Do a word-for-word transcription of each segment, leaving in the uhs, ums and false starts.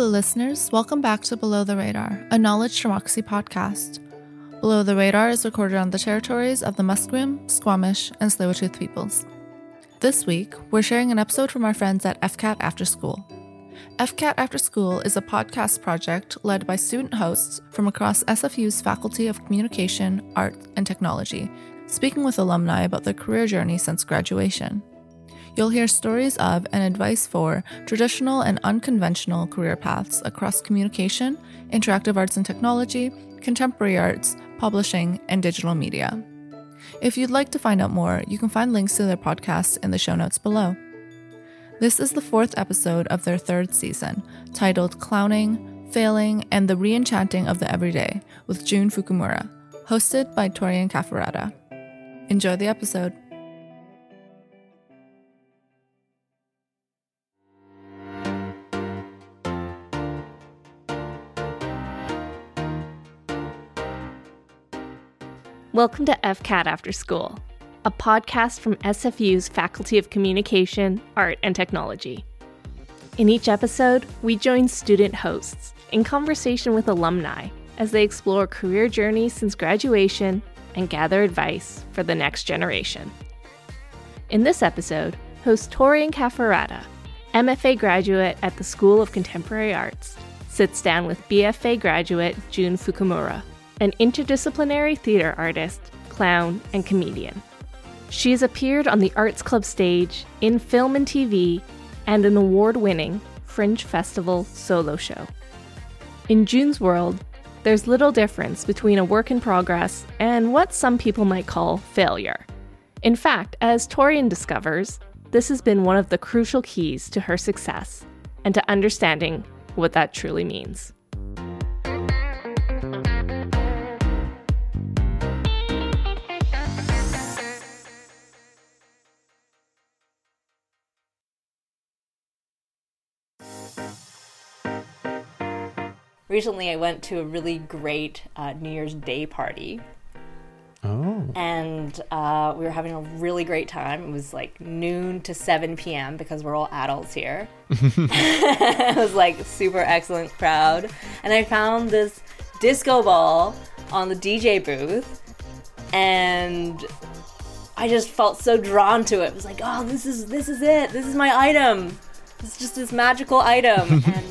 fellow listeners, welcome back to Below the Radar, a Knowledge Democracy podcast. Below the Radar is recorded on the territories of the Musqueam, Squamish, and Tsleil-Waututh peoples. This week, we're sharing an episode from our friends at F C A T After School. F C A T After School is a podcast project led by student hosts from across S F U's Faculty of Communication, Art, and Technology, speaking with alumni about their career journey since graduation. You'll hear stories of and advice for traditional and unconventional career paths across communication, interactive arts and technology, contemporary arts, publishing, and digital media. If you'd like to find out more, you can find links to their podcasts in the show notes below. This is the fourth episode of their third season, titled Clowning, Failing, and the Re-enchanting of the Everyday with June Fukumura, hosted by Torian Kafarata. Enjoy the episode. Welcome to F C A T After School, a podcast from S F U's Faculty of Communication, Art, and Technology. In each episode, we join student hosts in conversation with alumni as they explore career journeys since graduation and gather advice for the next generation. In this episode, host Torian Kafarata, M F A graduate at the School of Contemporary Arts, sits down with B F A graduate June Fukumura, an interdisciplinary theater artist, clown, and comedian. She has appeared on the Arts Club stage, in film and T V, and an award-winning Fringe Festival solo show. In June's world, there's little difference between a work in progress and what some people might call failure. In fact, as Torian discovers, this has been one of the crucial keys to her success and to understanding what that truly means. Recently, I went to a really great uh, New Year's Day party. Oh. And uh, we were having a really great time. It was like noon to seven p.m. because we're all adults here. It was like super excellent crowd. And I found this disco ball on the D J booth. And I just felt so drawn to it. It was like, oh, this is this is it. This is my item. It's just this magical item. And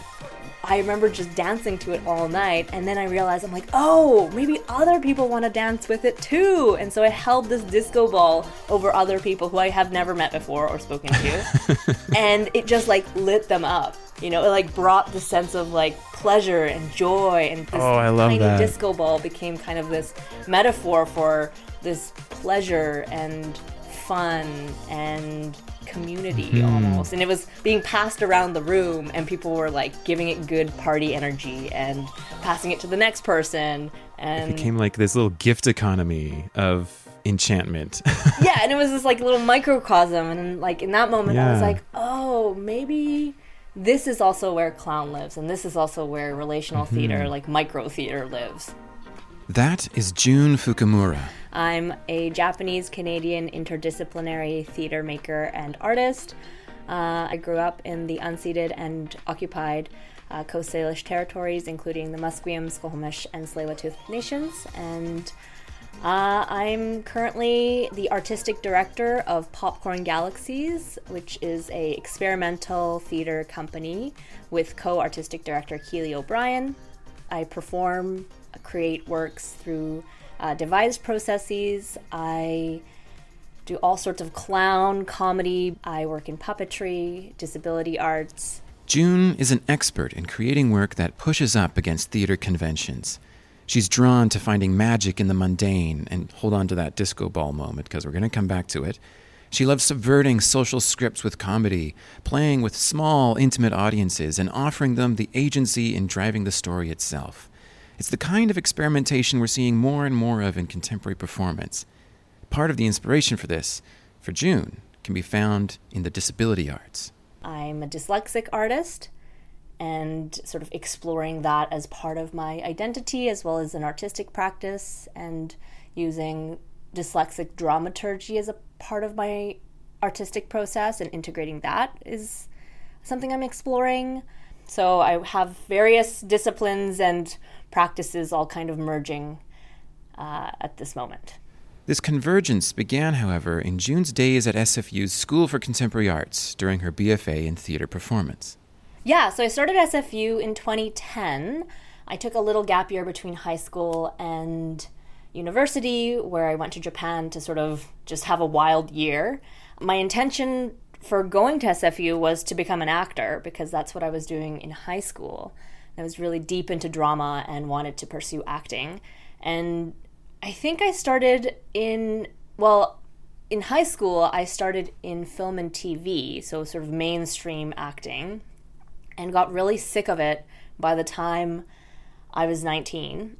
I remember just dancing to it all night, and then I realized, I'm like, oh, maybe other people want to dance with it too. And so I held this disco ball over other people who I have never met before or spoken to, and it just like lit them up. You know, it like brought the sense of like pleasure and joy, and this oh, I love tiny that. disco ball became kind of this metaphor for this pleasure and fun and community mm. almost, and it was being passed around the room, and people were like giving it good party energy and passing it to the next person, and it became like this little gift economy of enchantment. Yeah, and it was this like little microcosm, and like in that moment yeah. I was like, oh, maybe this is also where clown lives, and this is also where relational mm-hmm. theater, like micro theater, lives. That is June Fukumura. I'm a Japanese-Canadian interdisciplinary theater maker and artist. Uh, I grew up in the unceded and occupied uh, Coast Salish territories, including the Musqueam, Squamish, and Tsleil-Waututh nations. And uh, I'm currently the artistic director of Popcorn Galaxies, which is a experimental theater company with co-artistic director Keely O'Brien. I perform, create works through Uh, devised processes. I do all sorts of clown, comedy. I work in puppetry, disability arts. June is an expert in creating work that pushes up against theater conventions. She's drawn to finding magic in the mundane, and hold on to that disco ball moment because we're going to come back to it. She loves subverting social scripts with comedy, playing with small, intimate audiences, and offering them the agency in driving the story itself. It's the kind of experimentation we're seeing more and more of in contemporary performance. Part of the inspiration for this, for June, can be found in the disability arts. I'm a dyslexic artist, and sort of exploring that as part of my identity as well as an artistic practice, and using dyslexic dramaturgy as a part of my artistic process and integrating that is something I'm exploring. So I have various disciplines and practices all kind of merging uh, at this moment. This convergence began, however, in June's days at S F U's School for Contemporary Arts during her B F A in theater performance. Yeah, so I started S F U in twenty ten. I took a little gap year between high school and university, where I went to Japan to sort of just have a wild year. My intention for going to S F U was to become an actor, because that's what I was doing in high school. I was really deep into drama and wanted to pursue acting. And I think I started in, well, in high school, I started in film and T V, so sort of mainstream acting, and got really sick of it by the time I was nineteen,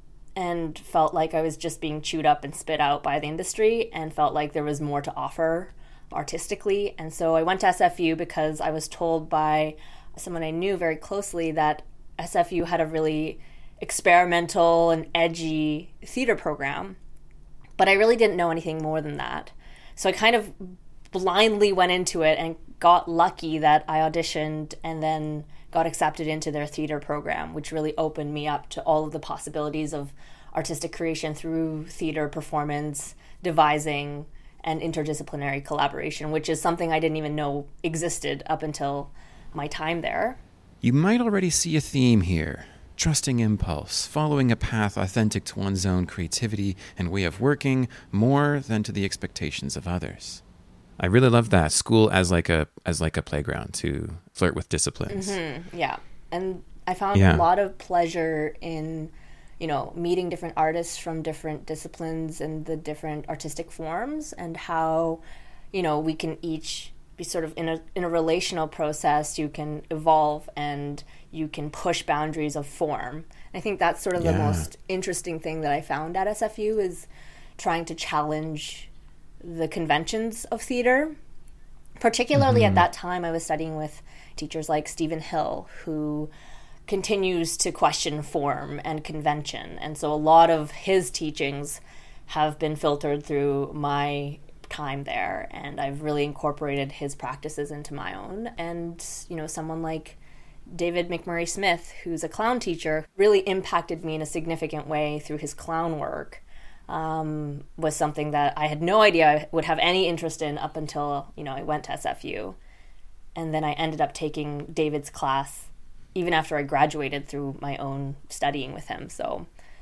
and felt like I was just being chewed up and spit out by the industry, and felt like there was more to offer artistically. And so I went to S F U because I was told by someone I knew very closely that S F U had a really experimental and edgy theater program, but I really didn't know anything more than that. So I kind of blindly went into it and got lucky that I auditioned and then got accepted into their theater program, which really opened me up to all of the possibilities of artistic creation through theater performance, devising, and interdisciplinary collaboration, which is something I didn't even know existed up until my time there. You might already see a theme here. Trusting impulse, following a path authentic to one's own creativity and way of working more than to the expectations of others. I really love that. School as like a as like a playground to flirt with disciplines. Mm-hmm. Yeah. And I found yeah. a lot of pleasure in, you know, meeting different artists from different disciplines and the different artistic forms, and how, you know, we can each be sort of in a in a relational process. You can evolve and you can push boundaries of form. I think that's sort of yeah. the most interesting thing that I found at S F U, is trying to challenge the conventions of theater. Particularly mm-hmm. at that time, I was studying with teachers like Stephen Hill, who continues to question form and convention. And so a lot of his teachings have been filtered through my time there, and I've really incorporated his practices into my own. And, you know, someone like David McMurray Smith, who's a clown teacher, really impacted me in a significant way through his clown work. Um, was something that I had no idea I would have any interest in up until, you know, I went to S F U. And then I ended up taking David's class even after I graduated through my own studying with him. So,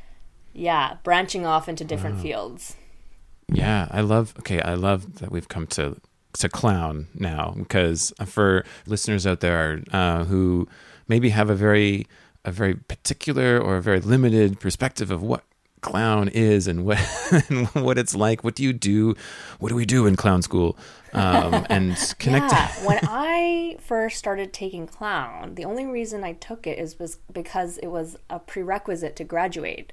yeah, branching off into different wow. fields. Yeah, I love, okay, I love that we've come to to clown now, because for listeners out there uh, who maybe have a very a very particular or a very limited perspective of what clown is and what and what it's like, what do you do, what do we do in clown school, um, and connect. Yeah, when I first started taking clown, the only reason I took it is was because it was a prerequisite to graduate.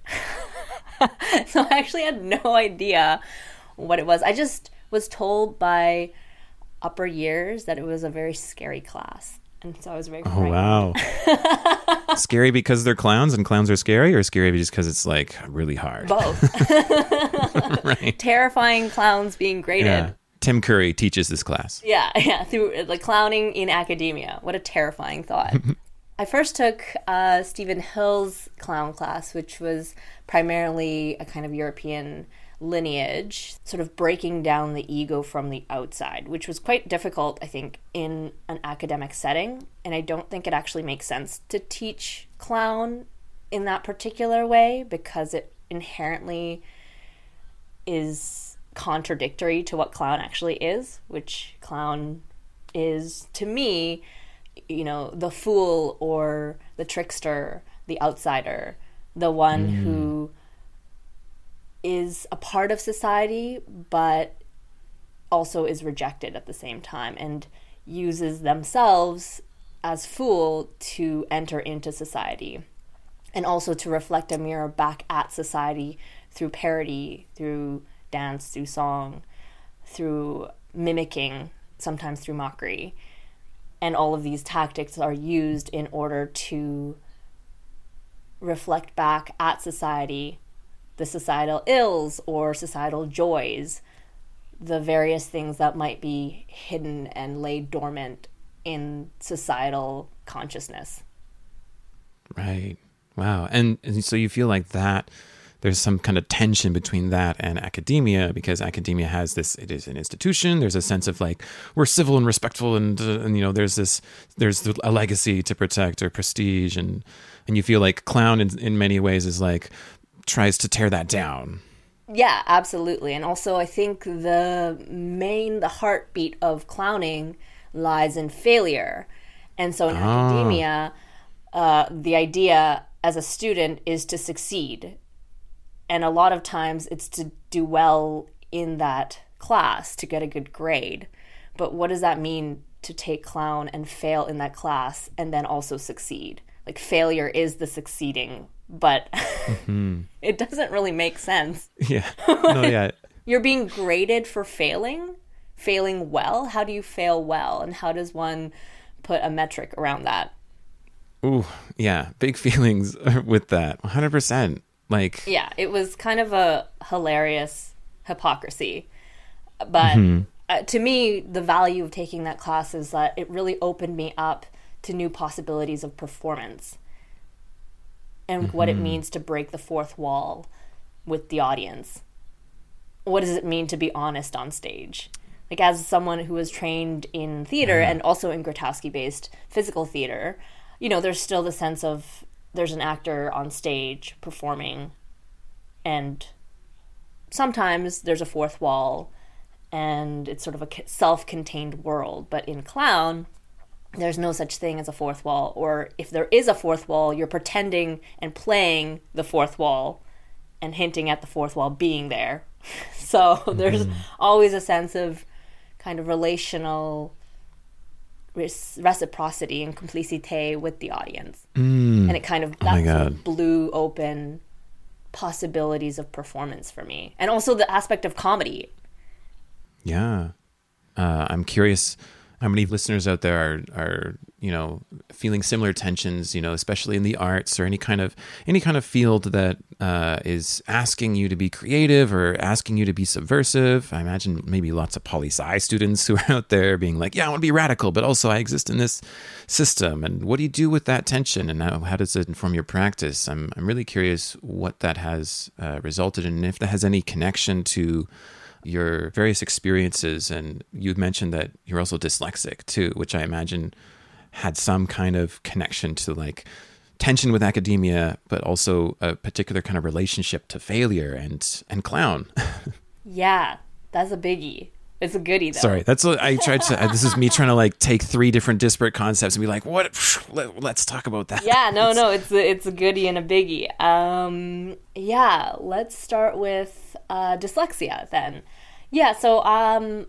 So I actually had no idea what it was. I just was told by upper years that it was a very scary class. And so I was very frightened. Oh, wow. Scary because they're clowns and clowns are scary, or scary just because it's like really hard? Both. Right. Terrifying clowns being graded. Yeah. Tim Curry teaches this class. Yeah, yeah, through like clowning in academia. What a terrifying thought. I first took uh, Stephen Hill's clown class, which was primarily a kind of European lineage, sort of breaking down the ego from the outside, which was quite difficult, I think, in an academic setting. And I don't think it actually makes sense to teach clown in that particular way, because it inherently is contradictory to what clown actually is, which clown is, to me, you know, the fool or the trickster, the outsider, the one mm. who is a part of society, but also is rejected at the same time, and uses themselves as fool to enter into society, and also to reflect a mirror back at society through parody, through dance, through song, through mimicking, sometimes through mockery. And all of these tactics are used in order to reflect back at society the societal ills or societal joys, the various things that might be hidden and laid dormant in societal consciousness. Right. Wow. And, and so you feel like that there's some kind of tension between that and academia, because academia has this, it is an institution. There's a sense of like, we're civil and respectful. And, uh, and you know, there's this, there's a legacy to protect or prestige. And, and you feel like clown in, in many ways is like, tries to tear that down. Yeah, absolutely. And also I think the main, the heartbeat of clowning lies in failure. And so in oh. academia, uh, the idea as a student is to succeed. And a lot of times it's to do well in that class, to get a good grade. But what does that mean to take clown and fail in that class and then also succeed? Like failure is the succeeding, but mm-hmm. it doesn't really make sense. Yeah. No, yeah. You're being graded for failing, failing well. How do you fail well? And how does one put a metric around that? Ooh, yeah. Big feelings with that. one hundred percent. Like, yeah, it was kind of a hilarious hypocrisy. But mm-hmm. uh, to me, the value of taking that class is that it really opened me up to new possibilities of performance and mm-hmm. what it means to break the fourth wall with the audience. What does it mean to be honest on stage? Like, as someone who was trained in theater yeah. and also in Grotowski-based physical theater, you know, there's still the sense of there's an actor on stage performing, and sometimes there's a fourth wall and it's sort of a self-contained world. But in clown, there's no such thing as a fourth wall, or if there is a fourth wall, you're pretending and playing the fourth wall and hinting at the fourth wall being there. So there's mm-hmm. always a sense of kind of relational reciprocity and complicité with the audience. Mm. And it kind of, that oh sort of blew open possibilities of performance for me. And also the aspect of comedy. Yeah. Uh, I'm curious how many listeners out there are, are, you know, feeling similar tensions, you know, especially in the arts or any kind of any kind of field that uh, is asking you to be creative or asking you to be subversive. I imagine maybe lots of poli-sci students who are out there being like, yeah, I want to be radical, but also I exist in this system. And what do you do with that tension? And how, how does it inform your practice? I'm I'm really curious what that has uh, resulted in, and if that has any connection to your various experiences. And you mentioned that you're also dyslexic too, which I imagine had some kind of connection to like tension with academia, but also a particular kind of relationship to failure and and clown. Yeah, that's a biggie. It's a goodie though. Sorry, that's what I tried to. This is me trying to like take three different disparate concepts and be like, "What? Let, let's talk about that." Yeah, no, no, it's a, it's a goodie and a biggie. Um, yeah, let's start with uh, dyslexia then. Yeah, so um,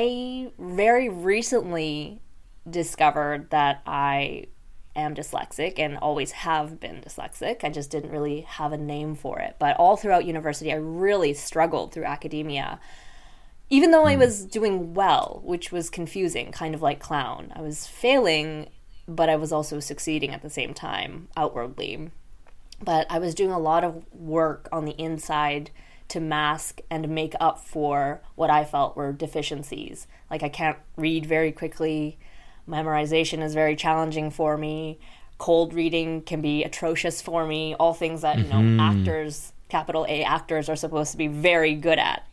I very recently discovered that I am dyslexic and always have been dyslexic. I just didn't really have a name for it. But all throughout university, I really struggled through academia. Even though I was doing well, which was confusing, kind of like clown. I was failing, but I was also succeeding at the same time, outwardly. But I was doing a lot of work on the inside to mask and make up for what I felt were deficiencies. Like I can't read very quickly. Memorization is very challenging for me. Cold reading can be atrocious for me. All things that, you know, mm-hmm. actors, capital A actors, are supposed to be very good at.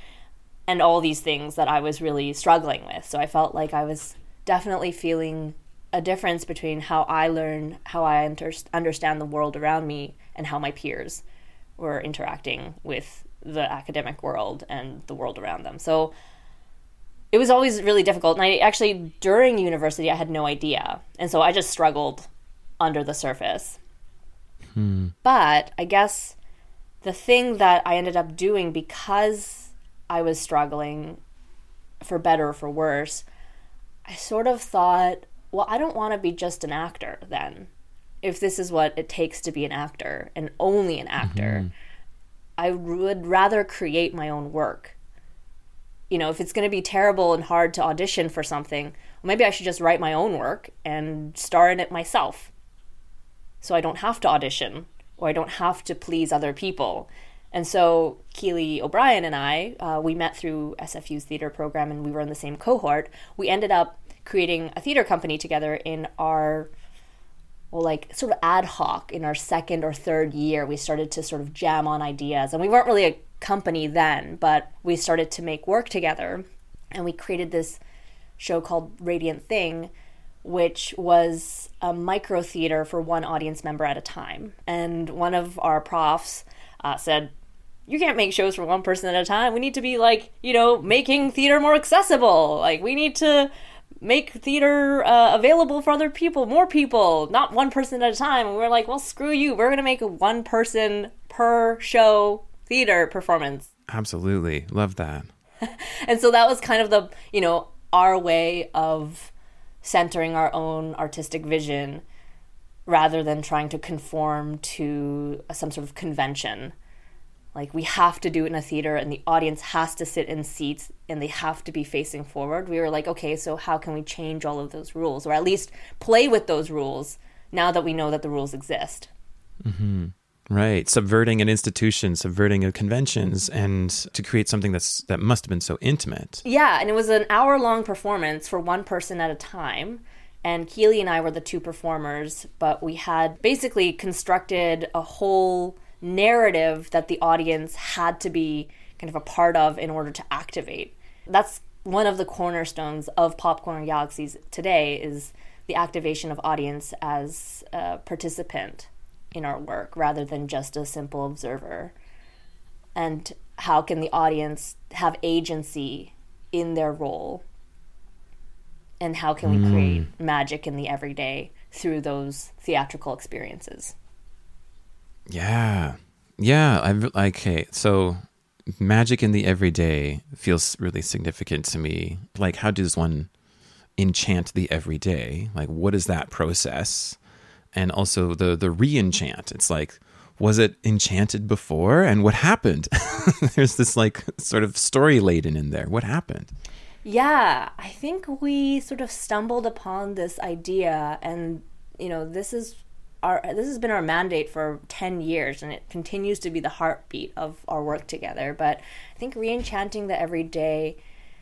And all these things that I was really struggling with. So I felt like I was definitely feeling a difference between how I learn, how I under- understand the world around me, and how my peers were interacting with the academic world and the world around them. So it was always really difficult. And I actually, during university, I had no idea. And so I just struggled under the surface. Hmm. But I guess the thing that I ended up doing, because I was struggling, for better or for worse, I sort of thought, well, I don't want to be just an actor then. If this is what it takes to be an actor, and only an actor, mm-hmm. I would rather create my own work. You know, if it's going to be terrible and hard to audition for something, well, maybe I should just write my own work and star in it myself. So I don't have to audition, or I don't have to please other people. And so Keely O'Brien and I, uh, we met through S F U's theater program, and we were in the same cohort. We ended up creating a theater company together in our, well, like sort of ad hoc in our second or third year. We started to sort of jam on ideas, and we weren't really a company then, but we started to make work together, and we created this show called Radiant Thing, which was a micro theater for one audience member at a time. And one of our profs uh, said, you can't make shows for one person at a time. We need to be like, you know, making theater more accessible. Like, we need to make theater uh, available for other people, more people, not one person at a time. And we were like, well, screw you. We're going to make a one person per show theater performance. Absolutely. Love that. And so that was kind of the, you know, our way of centering our own artistic vision rather than trying to conform to some sort of convention. Like, we have to do it in a theater and the audience has to sit in seats and they have to be facing forward. We were like, okay, so how can we change all of those rules, or at least play with those rules now that we know that the rules exist? Mm-hmm. Right. Subverting an institution, subverting a conventions, and to create something that's that must have been so intimate. Yeah, and it was an hour-long performance for one person at a time. And Keely and I were the two performers, but we had basically constructed a whole narrative that the audience had to be kind of a part of in order to activate. That's one of the cornerstones of Popcorn Galaxies today, is the activation of audience as a participant in our work rather than just a simple observer. And how can the audience have agency in their role? And how can we mm. create magic in the everyday through those theatrical experiences? Yeah. Yeah. I like, okay, so magic in the everyday feels really significant to me. Like, how does one enchant the everyday? Like, what is that process? And also the the re-enchant. It's like, was it enchanted before? And what happened? There's this like sort of story laden in there. What happened? Yeah, I think we sort of stumbled upon this idea, and you know, this is our this has been our mandate for ten years, and it continues to be the heartbeat of our work together. But I think re-enchanting the everyday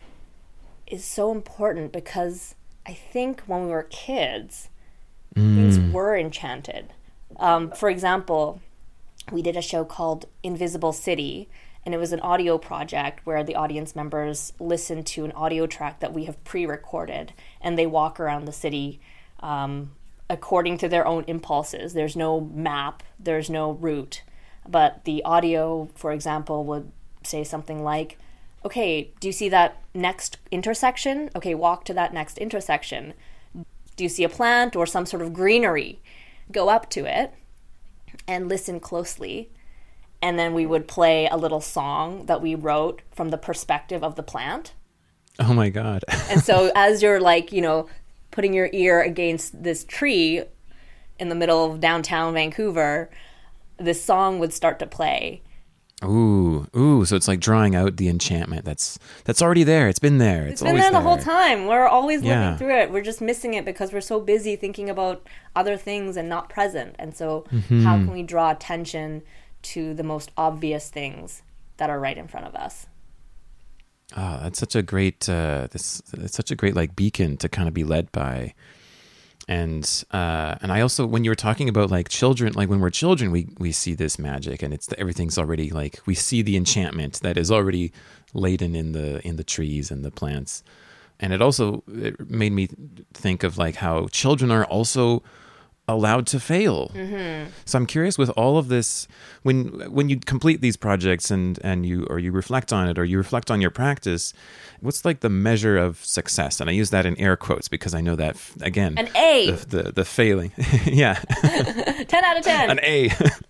is so important because I think when we were kids, mm. things were enchanted. Um, for example, we did a show called Invisible City, and it was an audio project where the audience members listen to an audio track that we have pre-recorded, and they walk around the city um, according to their own impulses. There's no map, there's no route, but the audio, for example, would say something like, okay, do you see that next intersection? Okay, walk to that next intersection. Do you see a plant or some sort of greenery? Go up to it and listen closely. And then we would play a little song that we wrote from the perspective of the plant. Oh my God. And so as you're like, you know, putting your ear against this tree in the middle of downtown Vancouver, this song would start to play. Ooh, ooh! So it's like drawing out the enchantment that's that's already there. It's been there. It's, it's been always there the there. whole time. We're always yeah. living through it. We're just missing it because we're so busy thinking about other things and not present. And so, mm-hmm. how can we draw attention to the most obvious things that are right in front of us? Oh, that's such a great uh, this. It's such a great like beacon to kind of be led by. And uh, and I also, when you were talking about like children, like when we're children, we, we see this magic, and it's everything's already like, we see the enchantment that is already laden in the in the trees and the plants. And it also it made me think of like how children are also allowed to fail. Mm-hmm. So I'm curious, with all of this, when when you complete these projects and and you or you reflect on it or you reflect on your practice, what's like the measure of success? And I use that in air quotes because I know that, again, an A, the the, the failing, yeah, ten out of ten, an A,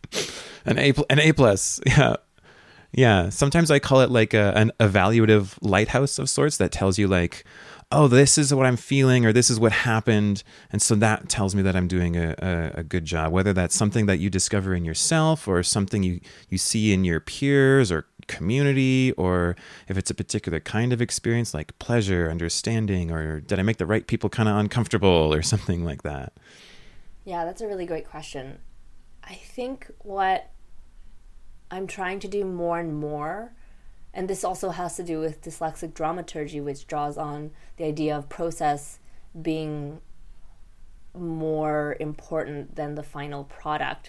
an A, an A plus, yeah. Yeah, sometimes I call it like a, an evaluative lighthouse of sorts that tells you like, oh, this is what I'm feeling, or this is what happened. And so that tells me that I'm doing a, a, a good job, whether that's something that you discover in yourself or something you, you see in your peers or community, or if it's a particular kind of experience like pleasure, understanding, or did I make the right people kind of uncomfortable or something like that? Yeah, that's a really great question. I think what I'm trying to do more and more, and this also has to do with dyslexic dramaturgy, which draws on the idea of process being more important than the final product.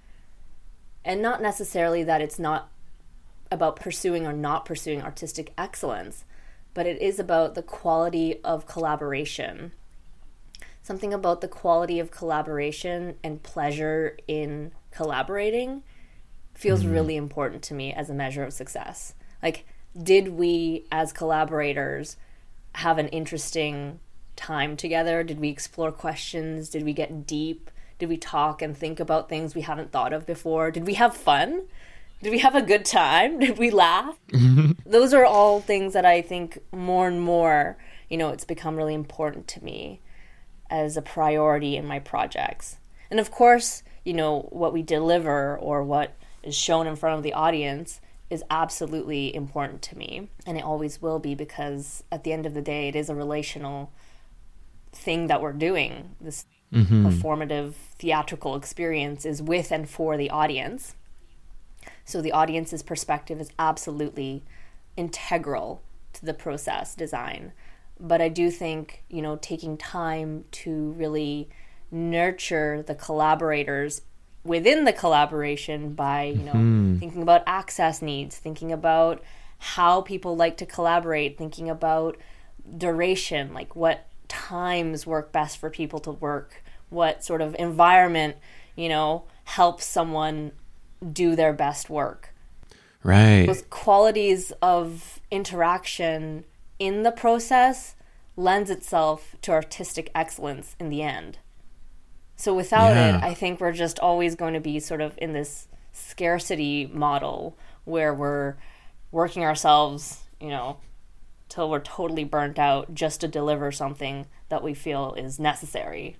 And not necessarily that it's not about pursuing or not pursuing artistic excellence, but it is about the quality of collaboration. Something about the quality of collaboration and pleasure in collaborating feels mm-hmm. really important to me as a measure of success. Like, did we as collaborators have an interesting time together? Did we explore questions? Did we get deep? Did we talk and think about things we haven't thought of before? Did we have fun? Did we have a good time? Did we laugh? Those are all things that I think more and more, you know, it's become really important to me as a priority in my projects. And of course, you know, what we deliver or what is shown in front of the audience is absolutely important to me. And it always will be, because at the end of the day, it is a relational thing that we're doing. This mm-hmm. performative theatrical experience is with and for the audience. So the audience's perspective is absolutely integral to the process design. But I do think, you know, taking time to really nurture the collaborators within the collaboration by, you know, mm. thinking about access needs, thinking about how people like to collaborate, thinking about duration, like what times work best for people to work, what sort of environment, you know, helps someone do their best work. Right. Those qualities of interaction in the process lends itself to artistic excellence in the end. So without yeah. it, I think we're just always going to be sort of in this scarcity model where we're working ourselves, you know, till we're totally burnt out just to deliver something that we feel is necessary.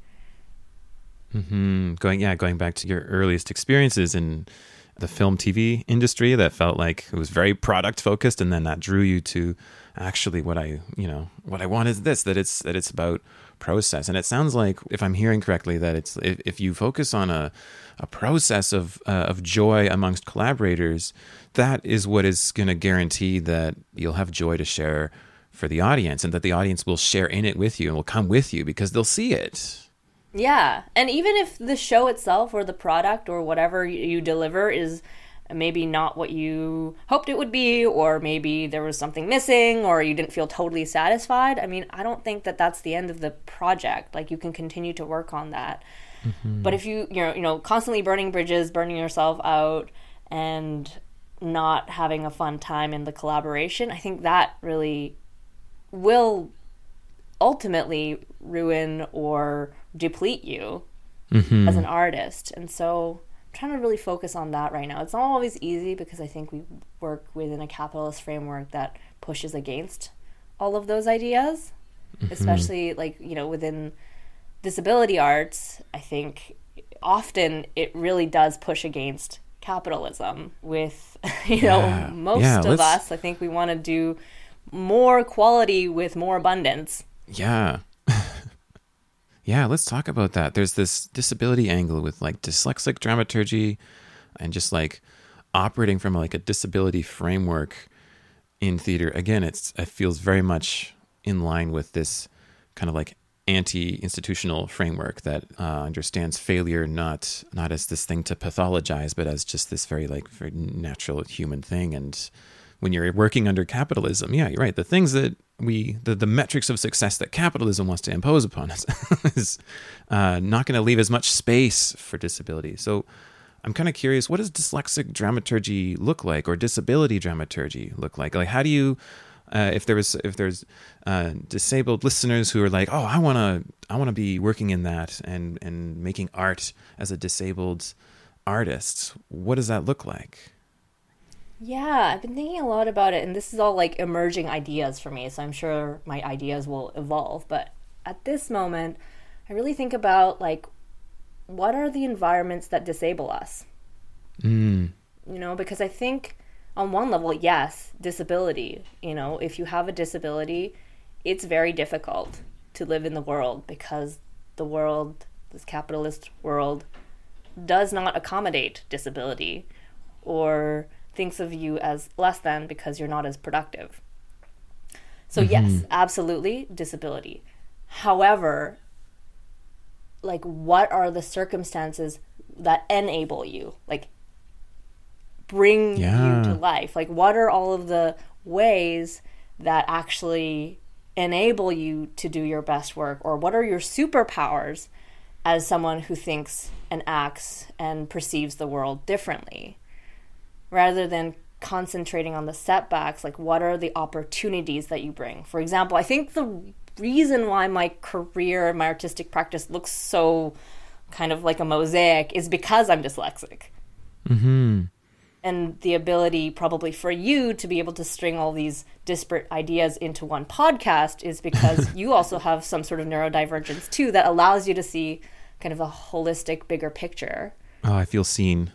Mm-hmm. Going, yeah, going back to your earliest experiences in the film T V industry, that felt like it was very product focused, and then that drew you to actually what I, you know, what I want is this, that it's that it's about process. And it sounds like, if I'm hearing correctly, that it's if, if you focus on a a process of uh, of joy amongst collaborators, that is what is going to guarantee that you'll have joy to share for the audience, and that the audience will share in it with you and will come with you because they'll see it. Yeah. And even if the show itself or the product or whatever you deliver is maybe not what you hoped it would be, or maybe there was something missing, or you didn't feel totally satisfied, I mean, I don't think that that's the end of the project. Like, you can continue to work on that. Mm-hmm. But if you, you know, you know, constantly burning bridges, burning yourself out, and not having a fun time in the collaboration, I think that really will ultimately ruin or deplete you mm-hmm. as an artist. And so I'm trying to really focus on that right now. It's not always easy, because I think we work within a capitalist framework that pushes against all of those ideas, mm-hmm. especially like, you know, within disability arts. I think often it really does push against capitalism with, you yeah. know, most yeah, of us. I think we want to do more quality with more abundance. Yeah. Yeah, let's talk about that. There's this disability angle with like dyslexic dramaturgy, and just like operating from like a disability framework in theater. Again, it's it feels very much in line with this kind of like anti-institutional framework that uh, understands failure not not as this thing to pathologize, but as just this very like very natural human thing. And when you're working under capitalism, yeah, you're right. The things that we, the, the metrics of success that capitalism wants to impose upon us is uh, not going to leave as much space for disability. So I'm kind of curious, what does dyslexic dramaturgy look like, or disability dramaturgy look like? Like, how do you, uh, if there was, if there's uh, disabled listeners who are like, oh, I want to, I want to be working in that and and making art as a disabled artist, what does that look like? Yeah, I've been thinking a lot about it, and this is all like emerging ideas for me, so I'm sure my ideas will evolve. But at this moment, I really think about like, what are the environments that disable us? Mm. You know, because I think on one level, yes, disability, you know, if you have a disability, it's very difficult to live in the world, because the world, this capitalist world, does not accommodate disability, or thinks of you as less than because you're not as productive. So mm-hmm. yes, absolutely, disability. However, like, what are the circumstances that enable you? Like, bring Yeah. you to life? Like, what are all of the ways that actually enable you to do your best work? Or what are your superpowers as someone who thinks and acts and perceives the world differently? Rather than concentrating on the setbacks, like, what are the opportunities that you bring? For example, I think the reason why my career and my artistic practice looks so kind of like a mosaic is because I'm dyslexic. Mm-hmm. And the ability probably for you to be able to string all these disparate ideas into one podcast is because you also have some sort of neurodivergence too that allows you to see kind of a holistic, bigger picture. Oh, I feel seen.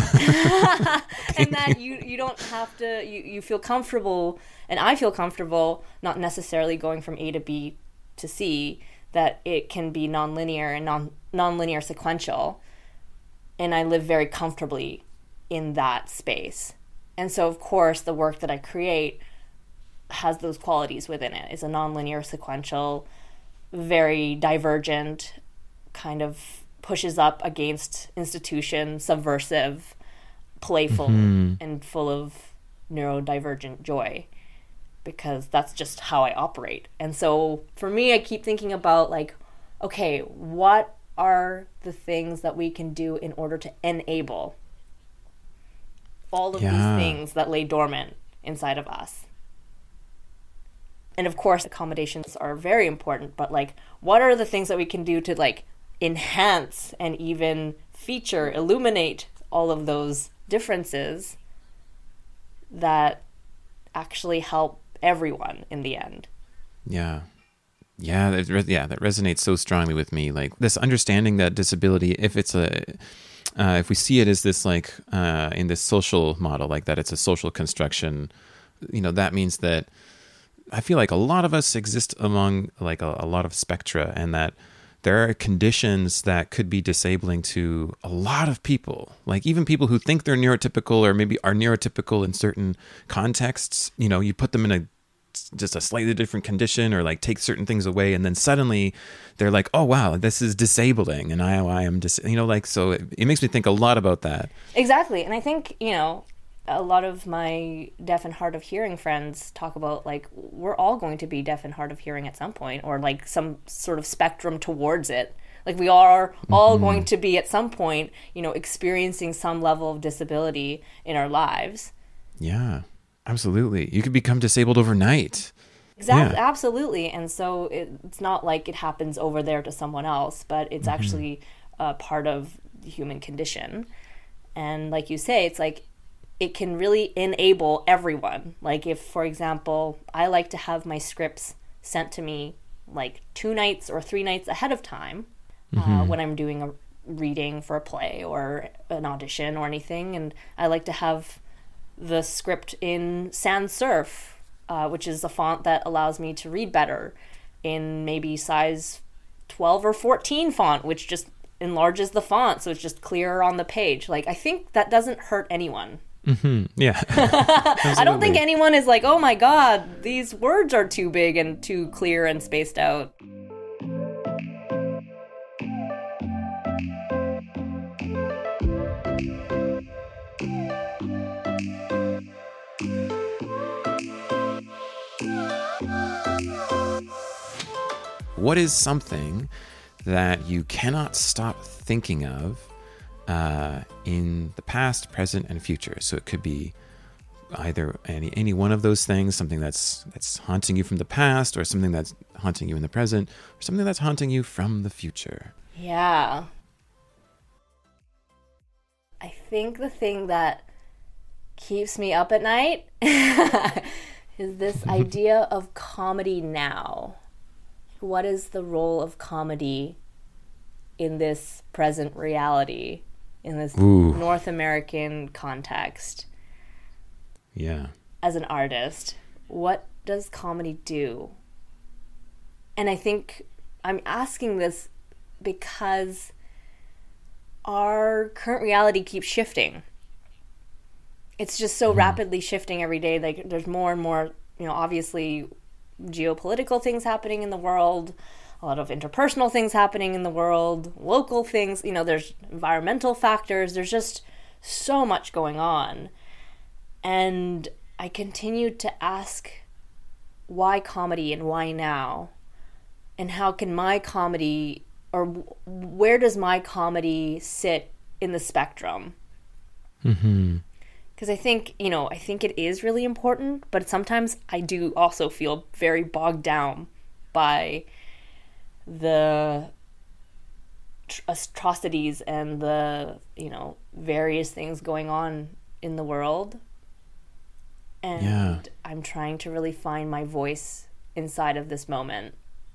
And that you, you don't have to, you, you feel comfortable, and I feel comfortable not necessarily going from A to B to C, that it can be nonlinear and non nonlinear sequential. And I live very comfortably in that space. And so, of course, the work that I create has those qualities within it. It's a nonlinear, sequential, very divergent, kind of pushes up against institution, subversive, playful, Mm-hmm. and full of neurodivergent joy, because that's just how I operate. And so for me, I keep thinking about, like, okay, what are the things that we can do in order to enable all of Yeah. these things that lay dormant inside of us? And of course, accommodations are very important, but, like, what are the things that we can do to, like, enhance and even feature, illuminate all of those differences that actually help everyone in the end? Yeah. Yeah, that, re- yeah, that resonates so strongly with me. Like, this understanding that disability, if it's a, uh, if we see it as this, like, uh, in this social model, like that it's a social construction, you know, that means that I feel like a lot of us exist among, like, a, a lot of spectra, and that there are conditions that could be disabling to a lot of people. Like, even people who think they're neurotypical or maybe are neurotypical in certain contexts, you know, you put them in a just a slightly different condition, or, like, take certain things away, and then suddenly they're like, oh wow, this is disabling, and I, I am dis-, you know, like, so it, it makes me think a lot about that. Exactly. And I think, you know, a lot of my deaf and hard of hearing friends talk about, like, we're all going to be deaf and hard of hearing at some point, or, like, some sort of spectrum towards it. Like, we are all mm-hmm. going to be at some point, you know, experiencing some level of disability in our lives. Yeah, absolutely. You could become disabled overnight. Exactly, Yeah. absolutely. And so it, it's not like it happens over there to someone else, but it's mm-hmm. actually a part of the human condition. And like you say, it's like, it can really enable everyone. Like, if, for example, I like to have my scripts sent to me like two nights or three nights ahead of time mm-hmm. uh, when I'm doing a reading for a play or an audition or anything. And I like to have the script in sans serif, uh, which is a font that allows me to read better, in maybe size twelve or fourteen font, which just enlarges the font so it's just clearer on the page. Like, I think that doesn't hurt anyone. Mm-hmm. Yeah. I don't think anyone is like, oh my god, these words are too big and too clear and spaced out. What is something that you cannot stop thinking of uh, in the past, present, and future? So it could be either any any one of those things, something that's that's haunting you from the past, or something that's haunting you in the present, or something that's haunting you from the future. Yeah. I think the thing that keeps me up at night is this idea of comedy now. What is the role of comedy in this present reality, in this Ooh. North American context? Yeah. As an artist, what does comedy do? And I think I'm asking this because our current reality keeps shifting. It's just so mm. rapidly shifting every day. Like, there's more and more, you know, obviously geopolitical things happening in the world. a lot of interpersonal things happening in the world, local things, you know, there's environmental factors, there's just so much going on. And I continued to ask, why comedy and why now? And how can my comedy, or where does my comedy sit in the spectrum? Mm-hmm. Because I think, you know, I think it is really important, but sometimes I do also feel very bogged down by the atrocities and the, you know, various things going on in the world. And yeah. I'm trying to really find my voice inside of this moment.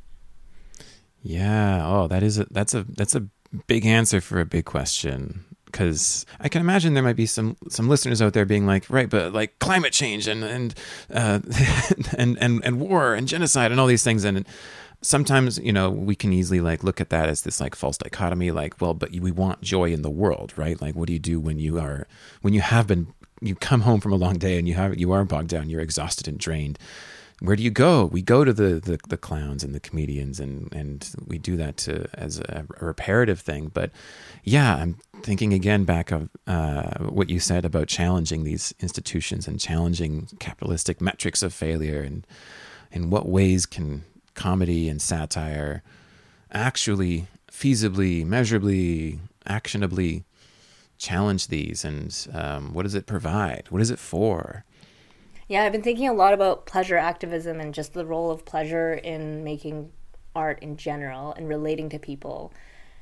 Yeah. Oh, that is a, that's a that's a big answer for a big question. Because I can imagine there might be some, some listeners out there being like, right, but like climate change and and uh, and and and war and genocide and all these things, and sometimes, you know, we can easily like look at that as this like false dichotomy, like, well, but we want joy in the world, right? Like, what do you do when you are when you have been you come home from a long day and you have you are bogged down, you're exhausted and drained? Where do you go? We go to the, the, the clowns and the comedians, and, and we do that to as a, a reparative thing. But yeah, I'm thinking again back of uh, what you said about challenging these institutions and challenging capitalistic metrics of failure, and in what ways can comedy and satire actually feasibly, measurably, actionably challenge these, and um, what does it provide? What is it for? Yeah, I've been thinking a lot about pleasure activism and just the role of pleasure in making art in general and relating to people.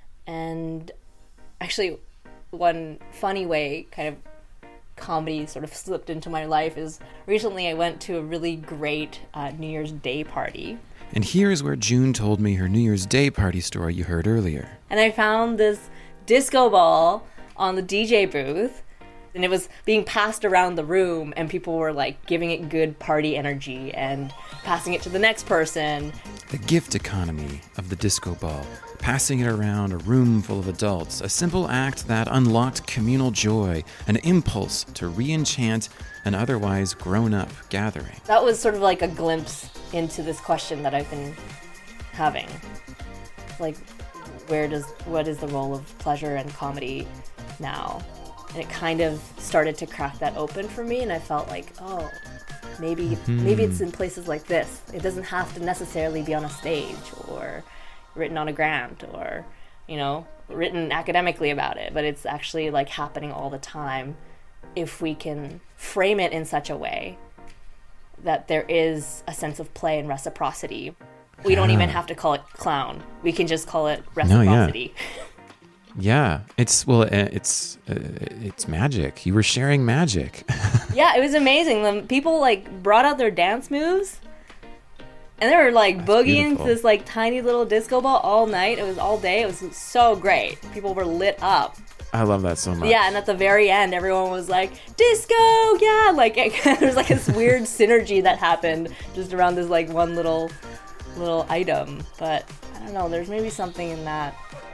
And actually, one funny way kind of comedy sort of slipped into my life is recently I went to a really great uh, New Year's Day party. And here is where June told me her New Year's Day party story you heard earlier. And I found this disco ball on the D J booth. And it was being passed around the room, and people were like giving it good party energy and passing it to the next person. The gift economy of the disco ball, passing it around a room full of adults, a simple act that unlocked communal joy, an impulse to re-enchant an otherwise grown-up gathering. That was sort of like a glimpse into this question that I've been having. Like, where does, what is the role of pleasure and comedy now? And it kind of started to crack that open for me, and I felt like, oh, maybe mm-hmm. maybe it's in places like this. It doesn't have to necessarily be on a stage or written on a grant or, you know, written academically about it, but it's actually like happening all the time if we can frame it in such a way that there is a sense of play and reciprocity. We don't even have to call it clown. We can just call it reciprocity. No, yeah. Yeah, it's well, it's uh, it's magic. You were sharing magic. Yeah, it was amazing. The people like brought out their dance moves, and they were like That's boogieing beautiful. To this like tiny little disco ball all night. It was all day. It was so great. People were lit up. I love that so much. Yeah, and at the very end, everyone was like, "Disco, yeah!" Like there's like this weird synergy that happened just around this like one little little item. But I don't know. There's maybe something in that.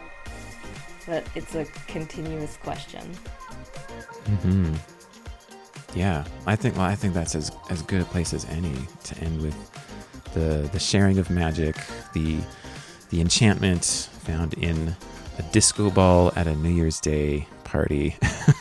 But it's a continuous question. Mm-hmm. Yeah, I think. Well, I think that's as as good a place as any to end with the the sharing of magic, the the enchantment found in a disco ball at a New Year's Day party.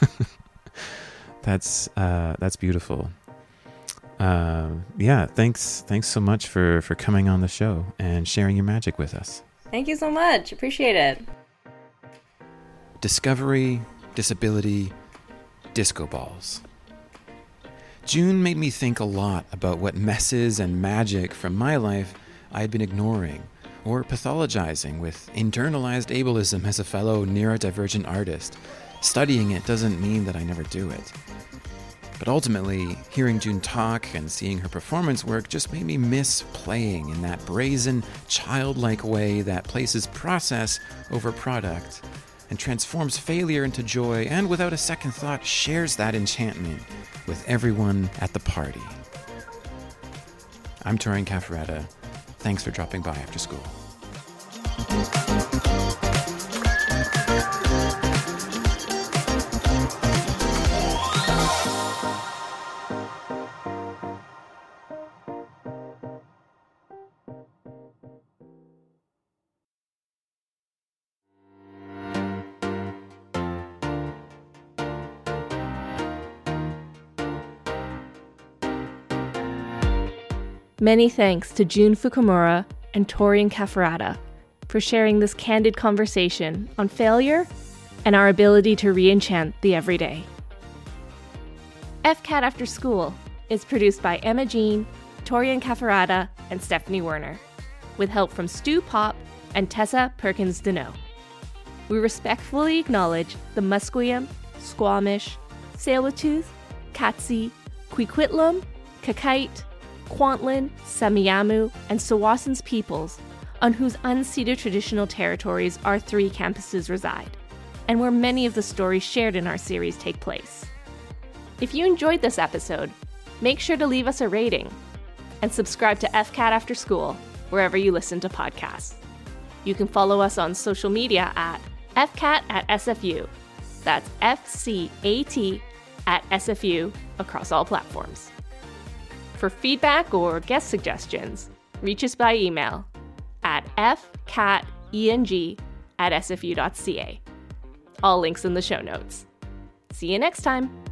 that's uh, that's beautiful. Uh, yeah, thanks thanks so much for for coming on the show and sharing your magic with us. Thank you so much. Appreciate it. Discovery, disability, disco balls. June made me think a lot about what messes and magic from my life I had been ignoring or pathologizing with internalized ableism as a fellow neurodivergent artist. Studying it doesn't mean that I never do it. But ultimately, hearing June talk and seeing her performance work just made me miss playing in that brazen, childlike way that places process over product and transforms failure into joy, and without a second thought shares that enchantment with everyone at the party. I'm Torian Cafferata. Thanks for dropping by after school. Many thanks to June Fukumura and Torian Cafferata for sharing this candid conversation on failure and our ability to re-enchant the everyday. F C A T After School is produced by Emma Jean, Torian Cafferata, and Stephanie Werner, with help from Stu Pop and Tessa Perkins-Deneau. We respectfully acknowledge the Musqueam, Squamish, Tsleil-Waututh, Katzie, Coquitlam, Kakite, Kwantlen, Semiahmoo, and Tsawwassen peoples, on whose unceded traditional territories our three campuses reside, and where many of the stories shared in our series take place. If you enjoyed this episode, make sure to leave us a rating and subscribe to F C A T After School wherever you listen to podcasts. You can follow us on social media at F C A T at S F U. That's F C A T at S F U across all platforms. For feedback or guest suggestions, reach us by email at f cat eng at s f u dot c a. All links in the show notes. See you next time.